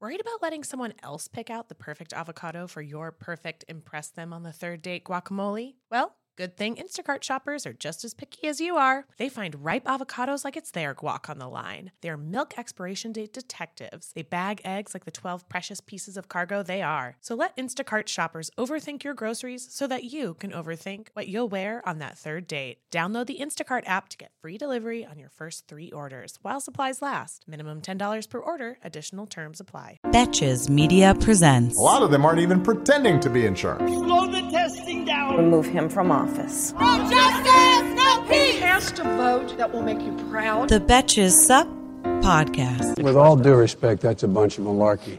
Worried about letting someone else pick out the perfect avocado for your perfect impress them on the third date guacamole? Well, good thing Instacart shoppers are just as picky as you are. They find ripe avocados like it's their guac on the line. They're milk expiration date detectives. They bag eggs like the 12 precious pieces of cargo they are. So let Instacart shoppers overthink your groceries so that you can overthink what you'll wear on that third date. Download the Instacart app to get free delivery on your first 3 orders while supplies last. Minimum $10 per order. Additional terms apply. Betches Media presents. A lot of them aren't even pretending to be in charge. Slow the testing down. Remove him from office. No justice, no peace. Cast a vote that will make you proud. The Betches Sup Podcast. With all due respect, that's a bunch of malarkey.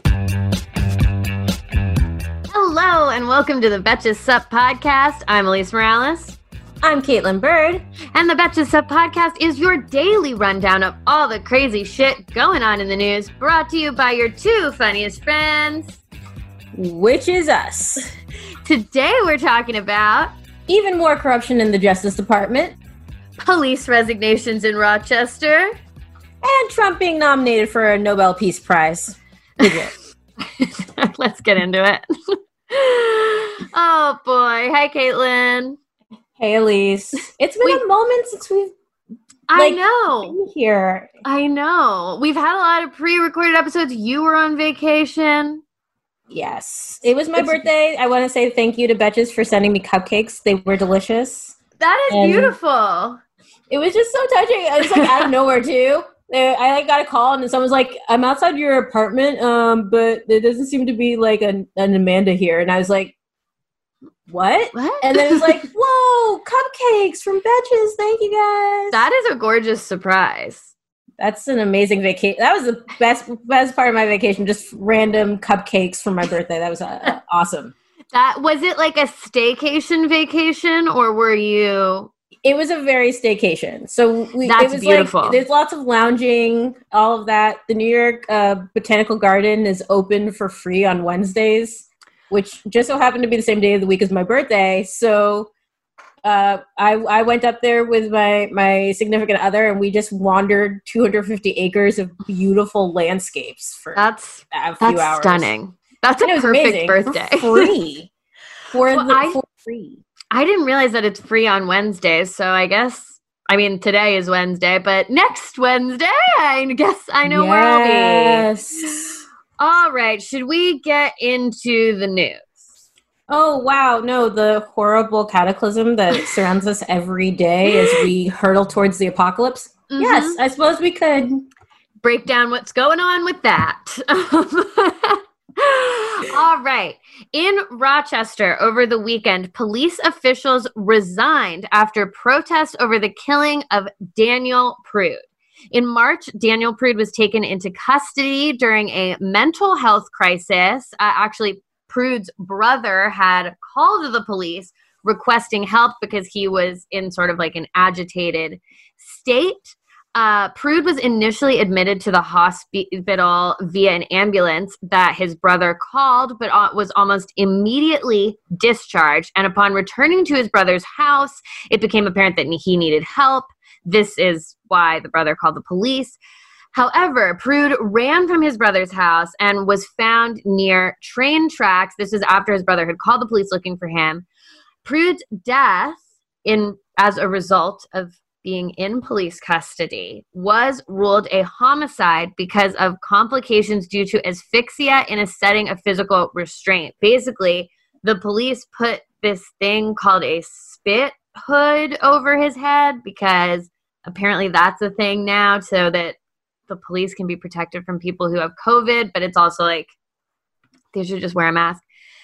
Hello, and welcome to the Betches Sup Podcast. I'm Elise Morales. I'm Caitlin Bird. And the Betches Sup Podcast is your daily rundown of all the crazy shit going on in the news, brought to you by your 2 funniest friends, Which is us. Today we're talking about Even more corruption in the Justice Department. police resignations in Rochester. And Trump being nominated for a Nobel Peace Prize. Let's get into it. Oh boy. Hi, Caitlin. Hey, Elise. It's been a moment since we've I know. been here. I know. We've had a lot of pre-recorded episodes. You were on vacation. Yes. It was my birthday. I want to say thank you to Betches for sending me cupcakes. They were delicious. That is beautiful. It was just so touching. I was like out of nowhere, too. I got a call and someone was like, I'm outside your apartment, but there doesn't seem to be like an Amanda here. And I was like, what? And then it was like, whoa, cupcakes from Betches. Thank you guys. That is a gorgeous surprise. That's an amazing vacation. That was the best part of my vacation, just random cupcakes for my birthday. That was awesome. That was it like a staycation vacation, or were you? It was a very staycation. So That's it was beautiful. Like, there's lots of lounging, all of that. The New York Botanical Garden is open for free on Wednesdays, which just so happened to be the same day of the week as my birthday. So I went up there with my significant other, and we just wandered 250 acres of beautiful landscapes for a few hours. Stunning. That's a perfect amazing. birthday. For free. For free. I didn't realize that it's free on Wednesdays, so I guess, today is Wednesday, but next Wednesday, I guess I know where I'll be. Yes. All right, should we get into the news? Oh, wow. No, the horrible cataclysm that surrounds us every day as we hurtle towards the apocalypse. Mm-hmm. Yes, I suppose we could. Break down what's going on with that. All right. In Rochester over the weekend, police officials resigned after protests over the killing of Daniel Prude. In March, Daniel Prude was taken into custody during a mental health crisis. Actually, Prude's brother had called the police requesting help because he was in sort of like an agitated state. Prude was initially admitted to the hospital via an ambulance that his brother called, but was almost immediately discharged. And upon returning to his brother's house, it became apparent that he needed help. This is why the brother called the police. However, Prude ran from his brother's house and was found near train tracks. This was after his brother had called the police looking for him. Prude's death, as a result of being in police custody, was ruled a homicide because of complications due to asphyxia in a setting of physical restraint. Basically, the police put this thing called a spit hood over his head because apparently that's a thing now, so that the police can be protected from people who have COVID, but it's also like they should just wear a mask.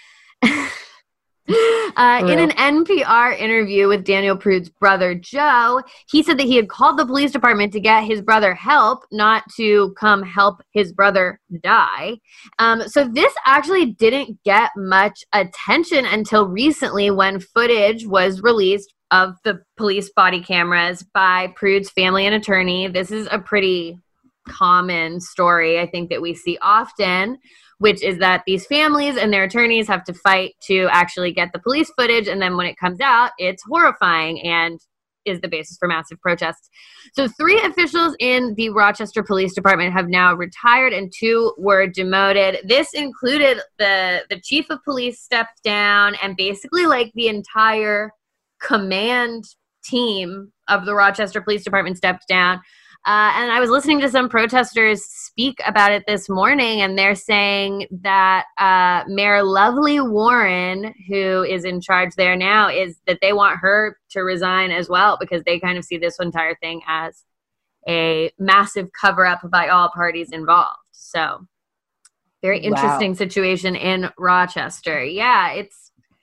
In an NPR interview with Daniel Prude's brother, Joe, he said that he had called the police department to get his brother help, not to come help his brother die. So this actually didn't get much attention until recently when footage was released of the police body cameras by Prude's family and attorney. This is a pretty common story, I think, that we see often, which is that these families and their attorneys have to fight to actually get the police footage, and then when it comes out, it's horrifying. And is the basis for massive protests. So 3 officials in the Rochester Police Department have now retired and 2 were demoted. This included the chief of police stepped down, and basically like the entire command team of the Rochester Police Department stepped down. And I was listening to some protesters speak about it this morning, and they're saying that Mayor Lovely Warren, who is in charge there now, is that they want her to resign as well, because they kind of see this entire thing as a massive cover-up by all parties involved. So very interesting situation in Rochester. Yeah, it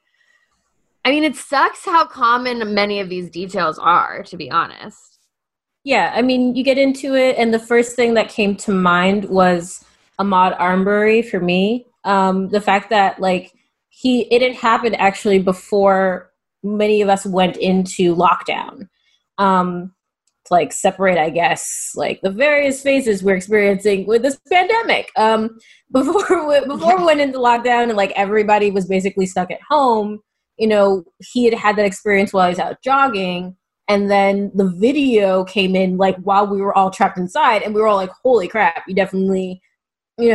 sucks how common many of these details are, to be honest. Yeah, I mean, you get into it, and the first thing that came to mind was Ahmaud Arbery for me. The fact that, like, it had happened actually before many of us went into lockdown. To, like, separate, I guess, like, the various phases we're experiencing with this pandemic. Before we went into lockdown and, like, everybody was basically stuck at home, you know, he had that experience while he was out jogging. And then the video came in, like, while we were all trapped inside, and we were all like, holy crap, we definitely need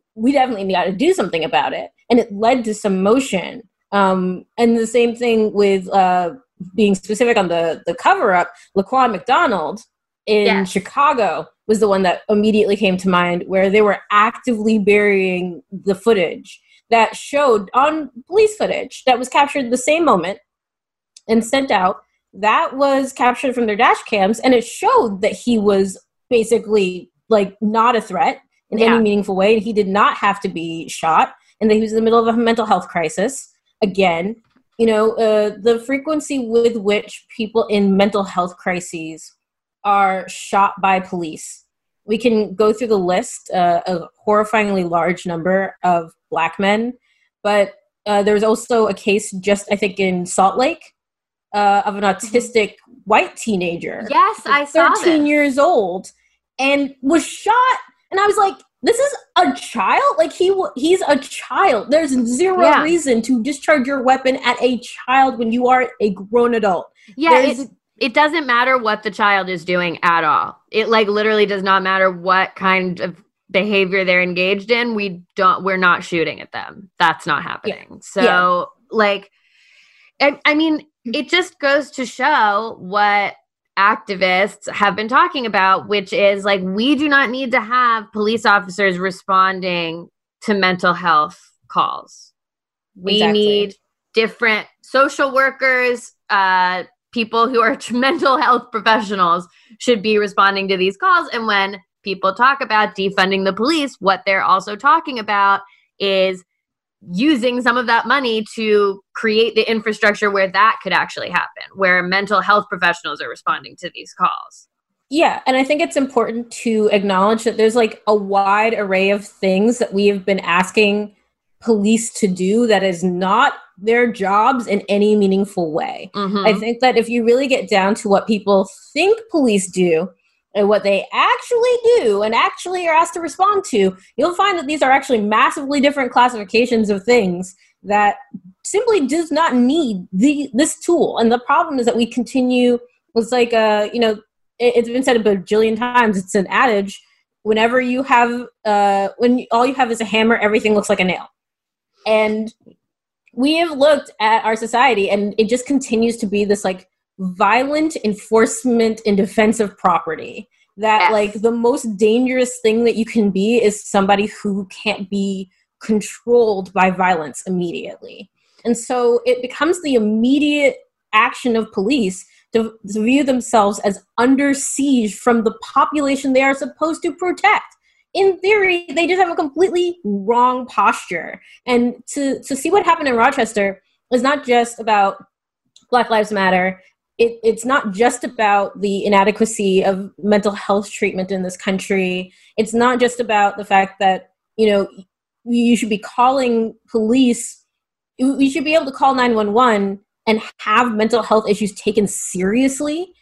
to do something about it. And it led to some motion. And the same thing with being specific on the cover-up, Laquan McDonald in Chicago was the one that immediately came to mind, where they were actively burying the footage that showed on police footage that was captured the same moment and sent out. That was captured from their dash cams, and it showed that he was basically, like, not a threat in any meaningful way, and he did not have to be shot, and that he was in the middle of a mental health crisis. Again, you know, the frequency with which people in mental health crises are shot by police. We can go through the list, a horrifyingly large number of Black men, but there's also a case just, I think, in Salt Lake, of an autistic white teenager. Yes, I saw this. 13 years old, and was shot. And I was like, this is a child? Like, he's a child. There's zero reason to discharge your weapon at a child when you are a grown adult. Yeah, it doesn't matter what the child is doing at all. It, like, literally does not matter what kind of behavior they're engaged in. We're not shooting at them. That's not happening. Yeah. So, like, I mean, it just goes to show what activists have been talking about, which is, like, we do not need to have police officers responding to mental health calls. We need different social workers, people who are mental health professionals should be responding to these calls. And when people talk about defunding the police, what they're also talking about is using some of that money to create the infrastructure where that could actually happen, where mental health professionals are responding to these calls. Yeah, and I think it's important to acknowledge that there's, like, a wide array of things that we have been asking police to do that is not their jobs in any meaningful way. Mm-hmm. I think that if you really get down to what people think police do and what they actually do and actually are asked to respond to, you'll find that these are actually massively different classifications of things that simply does not need this tool. And the problem is that we continue, it's like, it's been said a bajillion times, it's an adage, whenever you have, when all you have is a hammer, everything looks like a nail. And we have looked at our society, and it just continues to be this, like, violent enforcement in defense of property. That, like, the most dangerous thing that you can be is somebody who can't be controlled by violence immediately. And so it becomes the immediate action of police to view themselves as under siege from the population they are supposed to protect. In theory, they just have a completely wrong posture. And to see what happened in Rochester is not just about Black Lives Matter. It's not just about the inadequacy of mental health treatment in this country. It's not just about the fact that, you know, you should be calling police. You should be able to call 911 and have mental health issues taken seriously.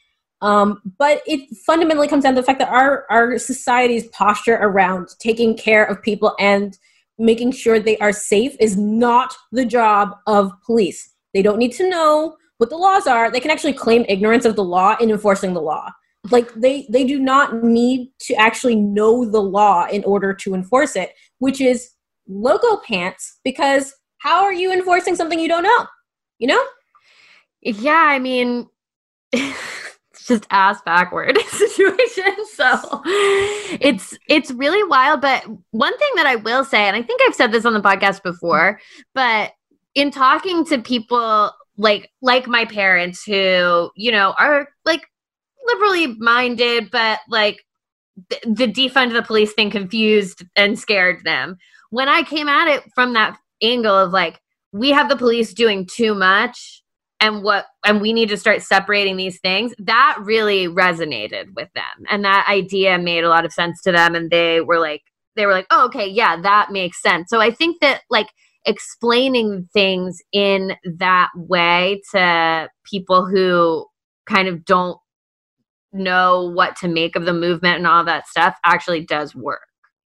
But it fundamentally comes down to the fact that our society's posture around taking care of people and making sure they are safe is not the job of police. They don't need to know what the laws are, they can actually claim ignorance of the law in enforcing the law. Like they do not need to actually know the law in order to enforce it, which is logo pants, because how are you enforcing something you don't know? You know? Yeah, I mean, it's just ass backward situation. So it's really wild. But one thing that I will say, and I think I've said this on the podcast before, but in talking to people like my parents who, you know, are like liberally minded, but like the defund the police thing confused and scared them. When I came at it from that angle of like, we have the police doing too much and we need to start separating these things, that really resonated with them. And that idea made a lot of sense to them. And they were like, oh, okay, yeah, that makes sense. So I think that like explaining things in that way to people who kind of don't know what to make of the movement and all that stuff actually does work.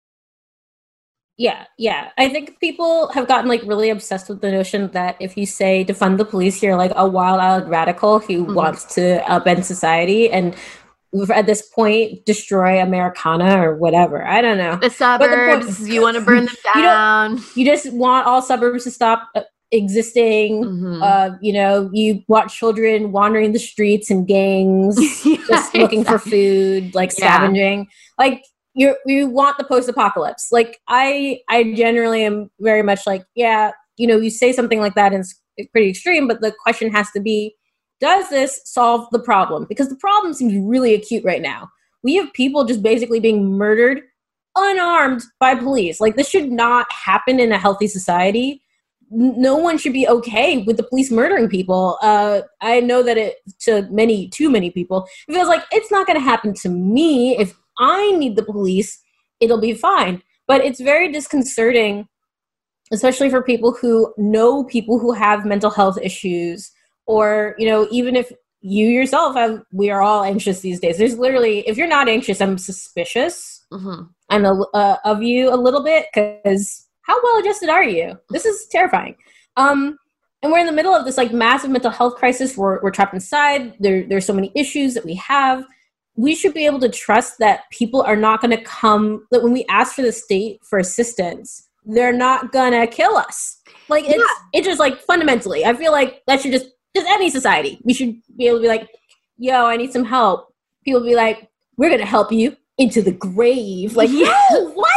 Yeah. I think people have gotten like really obsessed with the notion that if you say defund the police, you're like a wild-eyed radical who wants to upend society and at this point destroy Americana or whatever. I don't know. The suburbs, you want to burn them down. You just want all suburbs to stop existing. You know, you want children wandering the streets in gangs, just looking for food, like scavenging. Like you want the post-apocalypse. Like I generally am very much like, yeah, you know, you say something like that and it's pretty extreme, but the question has to be, does this solve the problem? Because the problem seems really acute right now. We have people just basically being murdered unarmed by police. Like this should not happen in a healthy society. No one should be okay with the police murdering people. I know that too many people, it feels like it's not going to happen to me. If I need the police, it'll be fine. But it's very disconcerting, especially for people who know people who have mental health issues, or, you know, even if you yourself we are all anxious these days. There's literally, if you're not anxious, I'm suspicious of you a little bit, because how well adjusted are you? This is terrifying. And we're in the middle of this like massive mental health crisis. We're trapped inside. There's so many issues that we have. We should be able to trust that people are not going to come, that when we ask for the state for assistance, they're not going to kill us. Like it's just like fundamentally, I feel like that should just any society, we should be able to be like, yo, I need some help. People be like, we're going to help you into the grave. Like, no, what?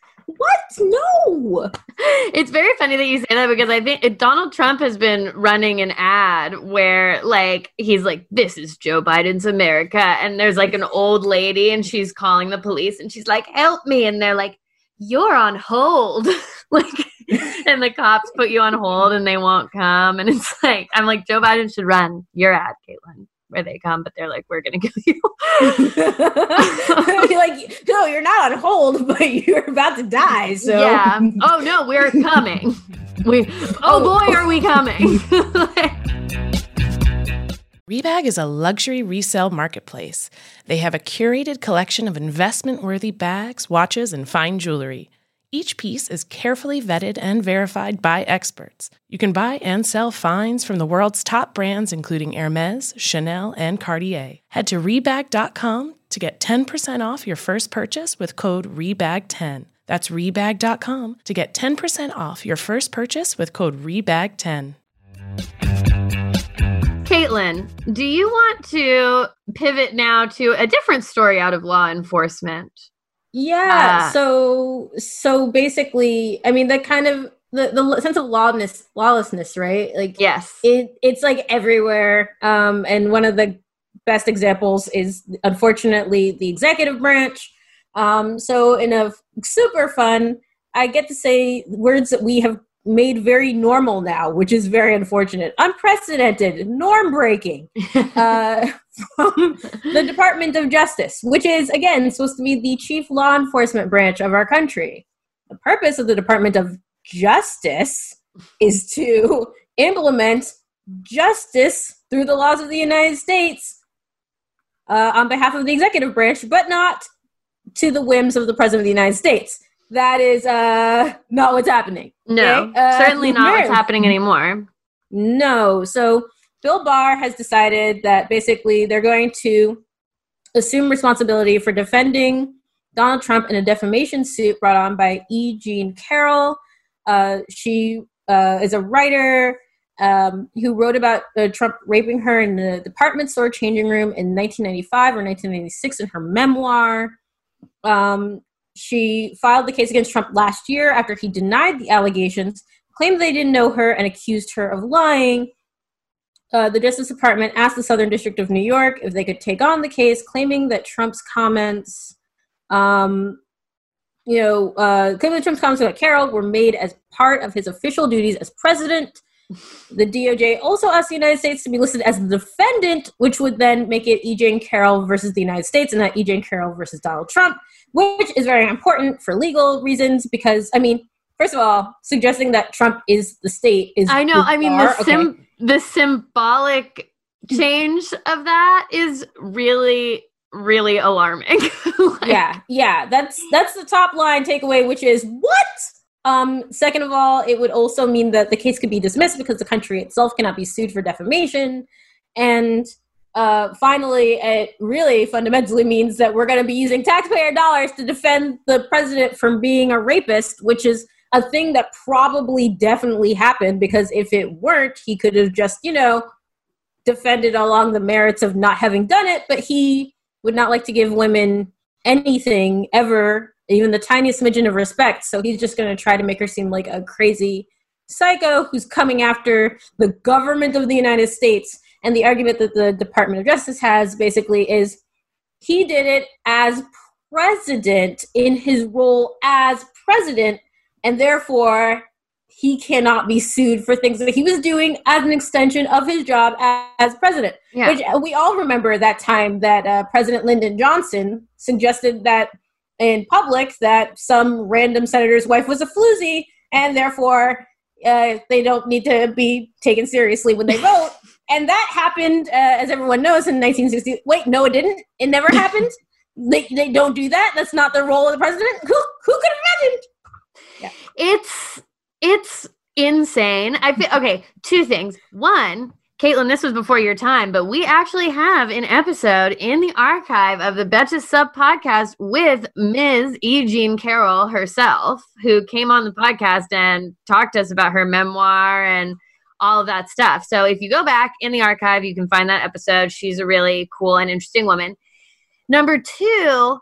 No. It's very funny that you say that, because I think Donald Trump has been running an ad where like he's like, this is Joe Biden's America, and there's like an old lady and she's calling the police and she's like, help me, and they're like, you're on hold. Like, and the cops put you on hold and they won't come, and it's like, I'm like, Joe Biden should run your ad, Caitlin, where they come, but they're like, we're gonna kill you. Like, no, you're not on hold, but you're about to die. So yeah. Oh no, we're coming. Boy, are we coming. Rebag is a luxury resale marketplace. They have a curated collection of investment-worthy bags, watches, and fine jewelry. Each piece is carefully vetted and verified by experts. You can buy and sell finds from the world's top brands, including Hermes, Chanel, and Cartier. Head to Rebag.com to get 10% off your first purchase with code REBAG10. That's Rebag.com to get 10% off your first purchase with code REBAG10. Caitlin, do you want to pivot now to a different story out of law enforcement? Yeah. So basically, I mean, the kind of the sense of lawlessness, right? Like, yes, it's like everywhere. And one of the best examples is, unfortunately, the executive branch. So in a super fun, I get to say words that we have made very normal now, which is very unfortunate. Unprecedented, norm-breaking from the Department of Justice, which is, again, supposed to be the chief law enforcement branch of our country. The purpose of the Department of Justice is to implement justice through the laws of the United States on behalf of the executive branch, but not to the whims of the President of the United States. That is not what's happening. No, okay? Certainly not what's happening anymore. No. So Bill Barr has decided that basically they're going to assume responsibility for defending Donald Trump in a defamation suit brought on by E. Jean Carroll. She is a writer who wrote about Trump raping her in the department store changing room in 1995 or 1996 in her memoir. She filed the case against Trump last year after he denied the allegations, claimed they didn't know her, and accused her of lying. The Justice Department asked the Southern District of New York if they could take on the case, claiming that Trump's comments, claiming that Trump's comments about Carroll were made as part of his official duties as president. The DOJ also asked the United States to be listed as the defendant, which would then make it E. Jean Carroll versus the United States and not E. Jean Carroll versus Donald Trump, which is very important for legal reasons because, first of all, suggesting that Trump is the state is I know. bizarre. The symbolic change of that is really, really alarming. Yeah. That's the top line takeaway, which is what? Second of all, it would also mean that the case could be dismissed because the country itself cannot be sued for defamation. And finally, it really fundamentally means that we're going to be using taxpayer dollars to defend the president from being a rapist, which is a thing that probably definitely happened because if it weren't, he could have just, defended along the merits of not having done it, but he would not like to give women anything ever, even the tiniest smidgen of respect. So he's just going to try to make her seem like a crazy psycho who's coming after the government of the United States. And the argument that the Department of Justice has basically is he did it as president in his role as president, and therefore he cannot be sued for things that he was doing as an extension of his job as president. Yeah. Which we all remember that time that President Lyndon Johnson suggested that in public that some random senator's wife was a floozy, and therefore they don't need to be taken seriously when they vote. And that happened, as everyone knows, in 1960. Wait, no, it didn't. It never happened. They don't do that. That's not the role of the president. Who could have imagined? Yeah. It's insane. Okay, two things. One, Caitlin, this was before your time, but we actually have an episode in the archive of the Betches Sup podcast with Ms. E. Jean Carroll herself, who came on the podcast and talked to us about her memoir and all of that stuff. So if you go back in the archive, you can find that episode. She's a really cool and interesting woman. Number two,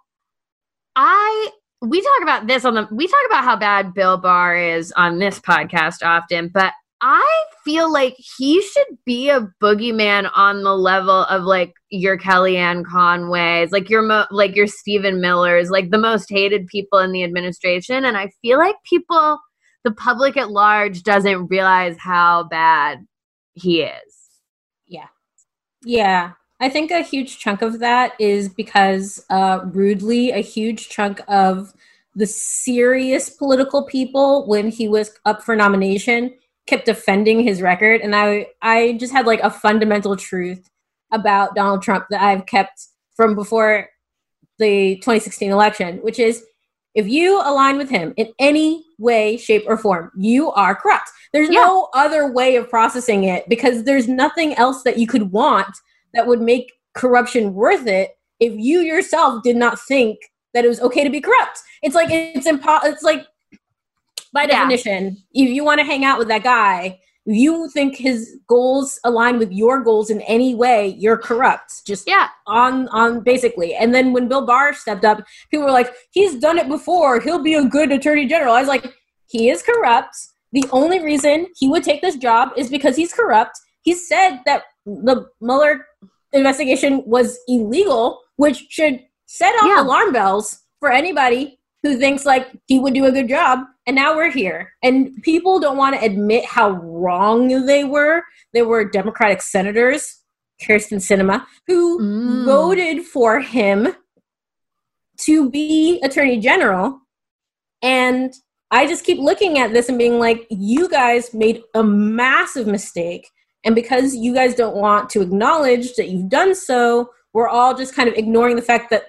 we talk about how bad Bill Barr is on this podcast often, but I feel like he should be a boogeyman on the level of like your Kellyanne Conways, like your Stephen Millers, like the most hated people in the administration. And I feel like the public at large doesn't realize how bad he is. Yeah. I think a huge chunk of that is because, rudely, a huge chunk of the serious political people, when he was up for nomination, kept defending his record. And I just had like a fundamental truth about Donald Trump that I've kept from before the 2016 election, which is if you align with him in any way, shape, or form, you are corrupt. There's no other way of processing it because there's nothing else that you could want that would make corruption worth it if you yourself did not think that it was okay to be corrupt. It's like it's like by definition, if you want to hang out with that guy, if you think his goals align with your goals in any way, you're corrupt. Just on basically. And then when Bill Barr stepped up, people were like, he's done it before. He'll be a good attorney general. I was like, he is corrupt. The only reason he would take this job is because he's corrupt. He said that the Mueller investigation was illegal, which should set off alarm bells for anybody who thinks like he would do a good job. And now we're here. And people don't want to admit how wrong they were. There were Democratic senators, Kyrsten Sinema, who voted for him to be attorney general. And I just keep looking at this and being like, you guys made a massive mistake. And because you guys don't want to acknowledge that you've done so, we're all just kind of ignoring the fact that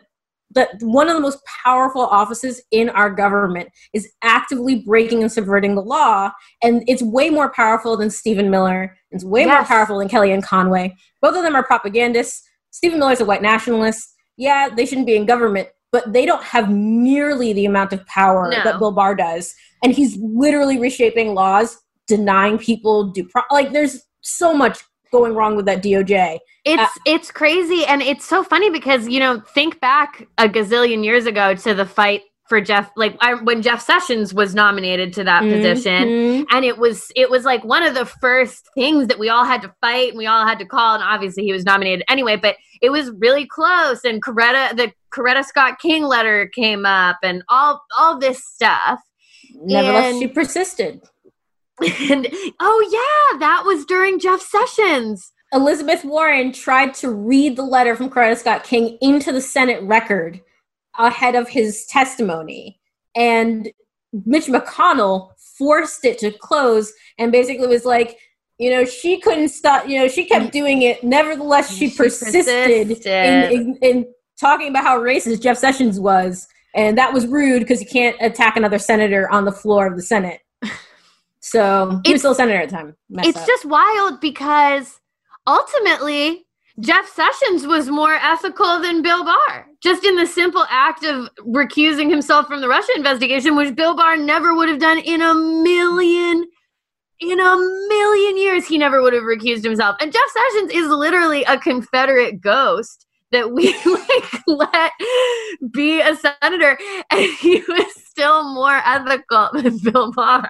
that one of the most powerful offices in our government is actively breaking and subverting the law. And it's way more powerful than Stephen Miller. It's way more powerful than Kellyanne Conway. Both of them are propagandists. Stephen Miller's a white nationalist. Yeah, they shouldn't be in government, but they don't have nearly the amount of power that Bill Barr does. And he's literally reshaping laws, denying people there's so much going wrong with that DOJ. It's crazy. And it's so funny because, think back a gazillion years ago to the fight for Jeff, when Jeff Sessions was nominated to that position. And it was like one of the first things that we all had to fight and we all had to call. And obviously he was nominated anyway, but it was really close. And the Coretta Scott King letter came up and all this stuff. Nevertheless, she persisted. And that was during Jeff Sessions. Elizabeth Warren tried to read the letter from Coretta Scott King into the Senate record ahead of his testimony. And Mitch McConnell forced it to close and basically was like, she couldn't stop, she kept doing it. Nevertheless, she persisted in talking about how racist Jeff Sessions was. And that was rude because you can't attack another senator on the floor of the Senate. So he was still a senator at the time. It's just wild because ultimately Jeff Sessions was more ethical than Bill Barr, just in the simple act of recusing himself from the Russia investigation, which Bill Barr never would have done in a million years. He never would have recused himself. And Jeff Sessions is literally a Confederate ghost that we let be a senator, and he was still more ethical than Bill Barr.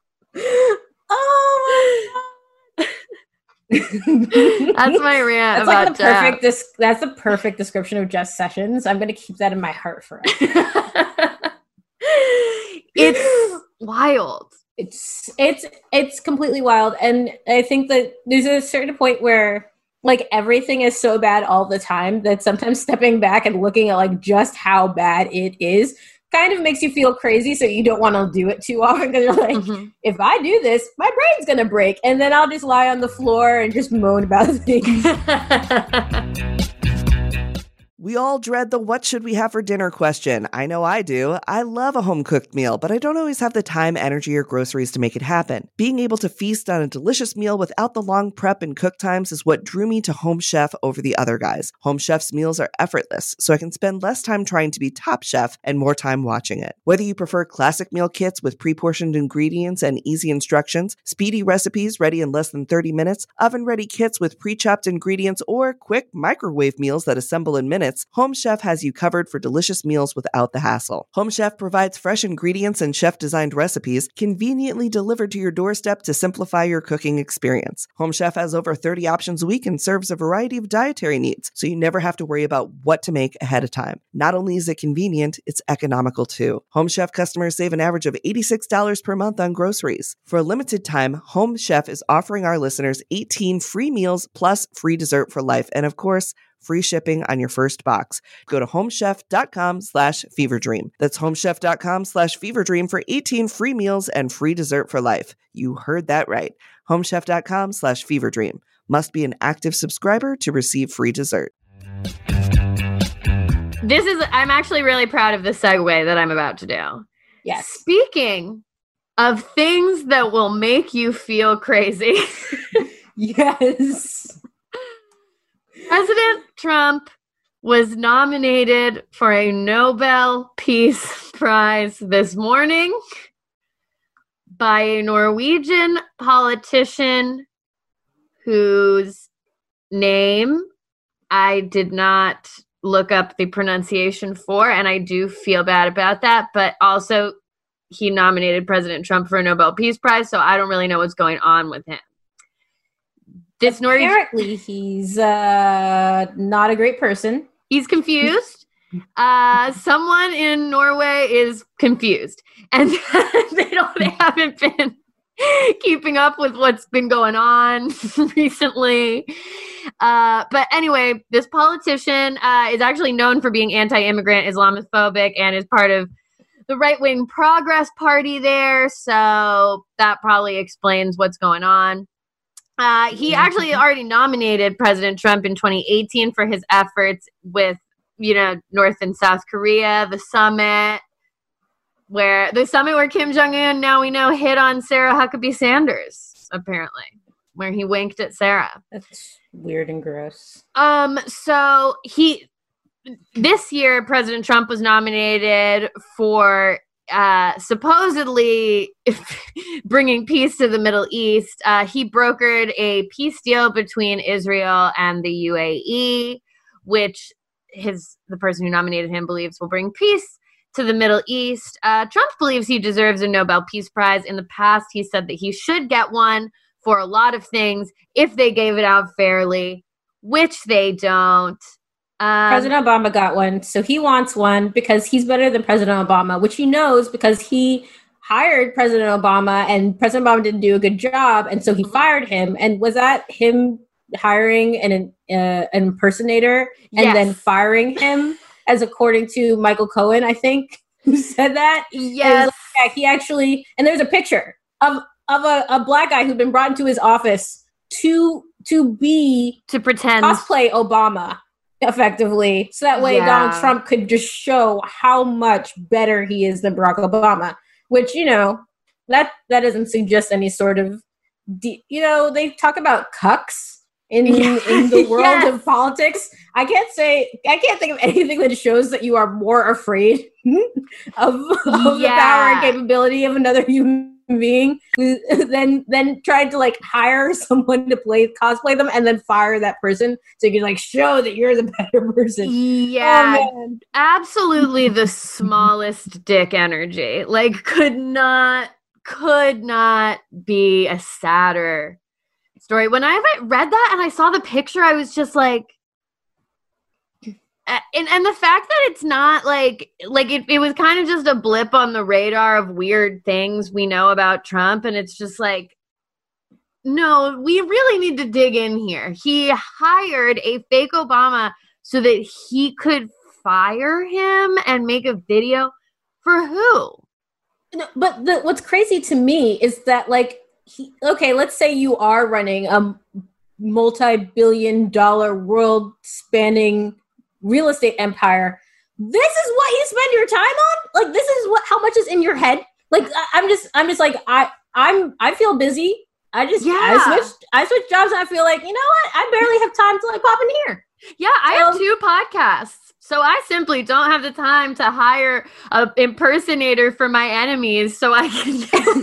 Oh my God. That's my rant about Jeff. That's the perfect description of Jeff Sessions. I'm going to keep that in my heart forever. It's wild. It's completely wild. And I think that there's a certain point where everything is so bad all the time that sometimes stepping back and looking at just how bad it is kind of makes you feel crazy, so you don't want to do it too often because you're like, if I do this, my brain's going to break. And then I'll just lie on the floor and just moan about things. We all dread the what should we have for dinner question. I know I do. I love a home-cooked meal, but I don't always have the time, energy, or groceries to make it happen. Being able to feast on a delicious meal without the long prep and cook times is what drew me to Home Chef over the other guys. Home Chef's meals are effortless, so I can spend less time trying to be Top Chef and more time watching it. Whether you prefer classic meal kits with pre-portioned ingredients and easy instructions, speedy recipes ready in less than 30 minutes, oven-ready kits with pre-chopped ingredients, or quick microwave meals that assemble in minutes, Home Chef has you covered for delicious meals without the hassle. Home Chef provides fresh ingredients and chef-designed recipes conveniently delivered to your doorstep to simplify your cooking experience. Home Chef has over 30 options a week and serves a variety of dietary needs, so you never have to worry about what to make ahead of time. Not only is it convenient, it's economical too. Home Chef customers save an average of $86 per month on groceries. For a limited time, Home Chef is offering our listeners 18 free meals plus free dessert for life, and of course, free shipping on your first box. Go to homechef.com/feverdream. That's homechef.com/feverdream for 18 free meals and free dessert for life. You heard that right. Homechef.com/feverdream. Must be an active subscriber to receive free dessert. I'm actually really proud of the segue that I'm about to do. Yes. Speaking of things that will make you feel crazy. Yes. President Trump was nominated for a Nobel Peace Prize this morning by a Norwegian politician whose name I did not look up the pronunciation for, and I do feel bad about that, but also he nominated President Trump for a Nobel Peace Prize, so I don't really know what's going on with him. Apparently, he's not a great person. He's confused. Someone in Norway is confused, and they haven't been keeping up with what's been going on recently. But anyway, this politician is actually known for being anti-immigrant, Islamophobic, and is part of the right-wing Progress Party there. So that probably explains what's going on. He actually already nominated President Trump in 2018 for his efforts with North and South Korea, the summit where Kim Jong-un, now we know, hit on Sarah Huckabee Sanders, apparently, where he winked at Sarah. That's weird and gross. So this year, President Trump was nominated for supposedly bringing peace to the Middle East. He brokered a peace deal between Israel and the UAE, which the person who nominated him believes will bring peace to the Middle East. Trump believes he deserves a Nobel Peace Prize. In the past, he said that he should get one for a lot of things if they gave it out fairly, which they don't. President Obama got one, so he wants one because he's better than President Obama, which he knows because he hired President Obama and President Obama didn't do a good job, and so he fired him. And was that him hiring an impersonator and then firing him, as according to Michael Cohen, I think, who said that? Yes. He actually, and there's a picture of a black guy who'd been brought into his office to pretend cosplay Obama. Effectively, so that way Donald Trump could just show how much better he is than Barack Obama, which that doesn't suggest any sort of they talk about cucks in the world of politics. I can't think of anything that shows that you are more afraid of the power and capability of another human being than trying to hire someone to cosplay them and then fire that person so you can show that you're the better person. Yeah, absolutely the smallest dick energy. Could not be a sadder story. When I read that and I saw the picture, I was just like, and the fact that it's not it was kind of just a blip on the radar of weird things we know about Trump, and it's just no, we really need to dig in here. He hired a fake Obama so that he could fire him and make a video for who? No, but what's crazy to me is that let's say you are running a multi-billion-dollar world-spanning real estate empire. This is what you spend your time on? This is how much is in your head? I feel busy. I switched jobs and I feel you know what? I barely have time to pop in here. Yeah, I have 2 podcasts. So I simply don't have the time to hire an impersonator for my enemies so I can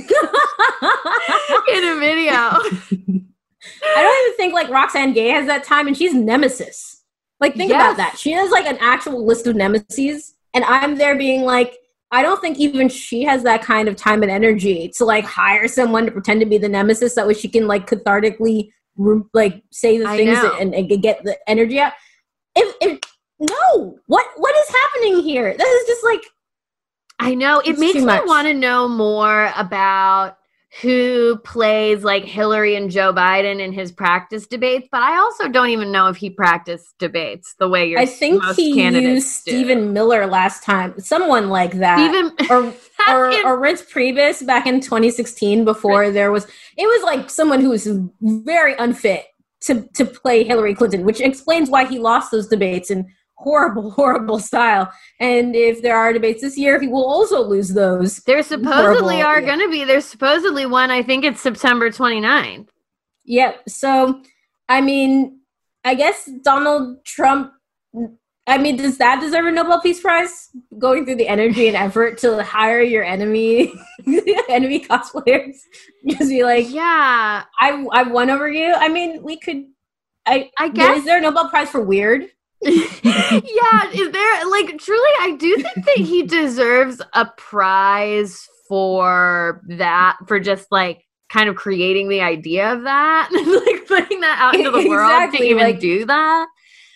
get a video. I don't even think Roxane Gay has that time, and she's Nemesis. Think about that. She has an actual list of nemesis, and I'm there being I don't think even she has that kind of time and energy to hire someone to pretend to be the nemesis that way she can cathartically say the things and get the energy out. No, what is happening here? That is just I know it makes me want to know more about who plays Hillary and Joe Biden in his practice debates, but I also don't even know if he practiced debates the way I think most he candidates used Stephen Miller last time, someone like that, or Reince Priebus back in 2016 before it was someone who was very unfit to play Hillary Clinton, which explains why he lost those debates in horrible style. And if there are debates this year, he will also lose those. There supposedly are going to be. There's supposedly one, I think it's September 29th. Yep. So, I guess Donald Trump, does that deserve a Nobel Peace Prize? Going through the energy and effort to hire your enemy cosplayers? Just be yeah, I won over you. We could, I guess. Is there a Nobel Prize for weird? Yeah, is there truly I do think that he deserves a prize for that, for just kind of creating the idea of that and putting that out into the world to even do that.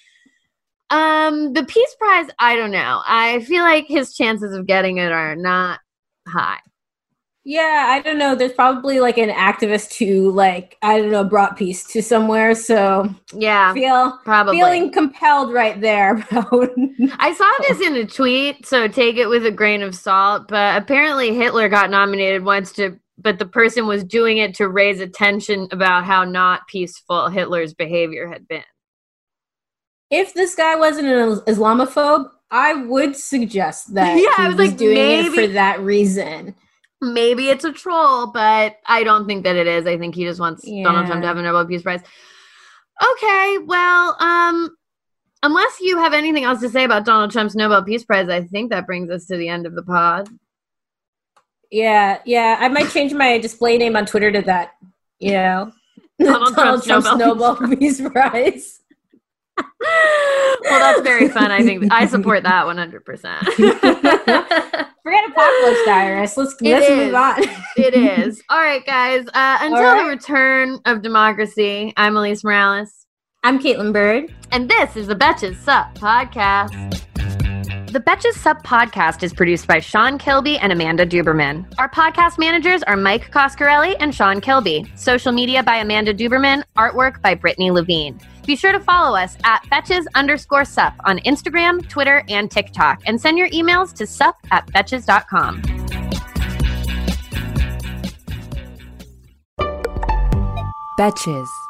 The Peace Prize, I don't know. I feel his chances of getting it are not high. Yeah, I don't know. There's probably an activist who brought peace to somewhere. So yeah, feeling compelled right there. I saw this in a tweet, so take it with a grain of salt. But apparently Hitler got nominated once but the person was doing it to raise attention about how not peaceful Hitler's behavior had been. if this guy wasn't an Islamophobe, I would suggest that he was doing it for that reason. Maybe it's a troll, but I don't think that it is. I think he just wants Donald Trump to have a Nobel Peace Prize. Okay, well, unless you have anything else to say about Donald Trump's Nobel Peace Prize, I think that brings us to the end of the pod. Yeah. I might change my display name on Twitter to that, Donald Trump's Nobel Peace Prize. Well, that's very fun. I think I support that 100%. Forget Apocalypse Diarist. Let's move on. It is. All right, guys. Until the return of democracy, I'm Elise Morales. I'm Caitlin Bird. And this is the Betches Sup Podcast. The Betches Sup Podcast is produced by Sean Kilby and Amanda Duberman. Our podcast managers are Mike Coscarelli and Sean Kilby. Social media by Amanda Duberman. Artwork by Brittany Levine. Be sure to follow us at Betches_Sup on Instagram, Twitter, and TikTok. And send your emails to sup@betches.com. Betches.